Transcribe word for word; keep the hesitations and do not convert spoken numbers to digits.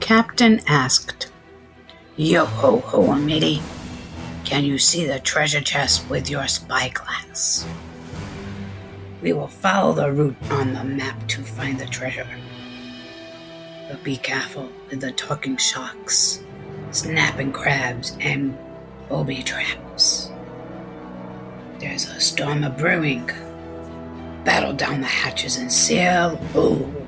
captain asked, "Yo-ho-ho, matey. Can you see the treasure chest with your spyglass? We will follow the route on the map to find the treasure. But be careful with the talking sharks, snapping crabs, and booby traps. There's a storm a brewing. Battle down the hatches and sail low."